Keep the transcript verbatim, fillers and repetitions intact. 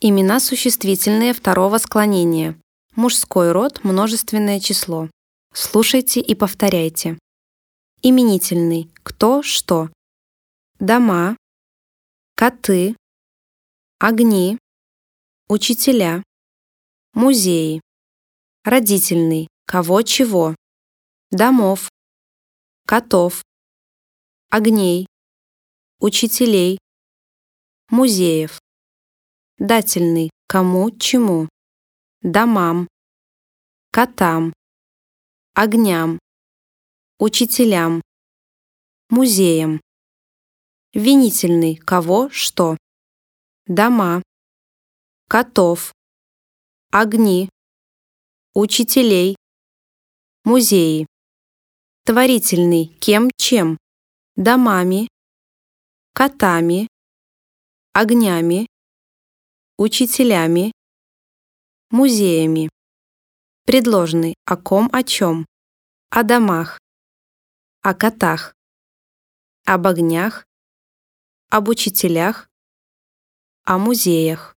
Имена существительные второго склонения. Мужской род, множественное число. Слушайте и повторяйте. Именительный. Кто, что. Дома. Коты. Огни. Учителя. Музеи. Родительный. Кого, чего. Домов. Котов. Огней. Учителей. Музеев. Дательный. Кому, чему. Домам. Котам. Огням. Учителям. Музеям. Винительный. Кого, что. Дома. Котов. Огни. Учителей. Музеи. Творительный. Кем, чем. Домами. Котами. Огнями. Учителями. Музеями. Предложный. О ком, о чем. О домах. О котах. Об огнях. Об учителях. О музеях.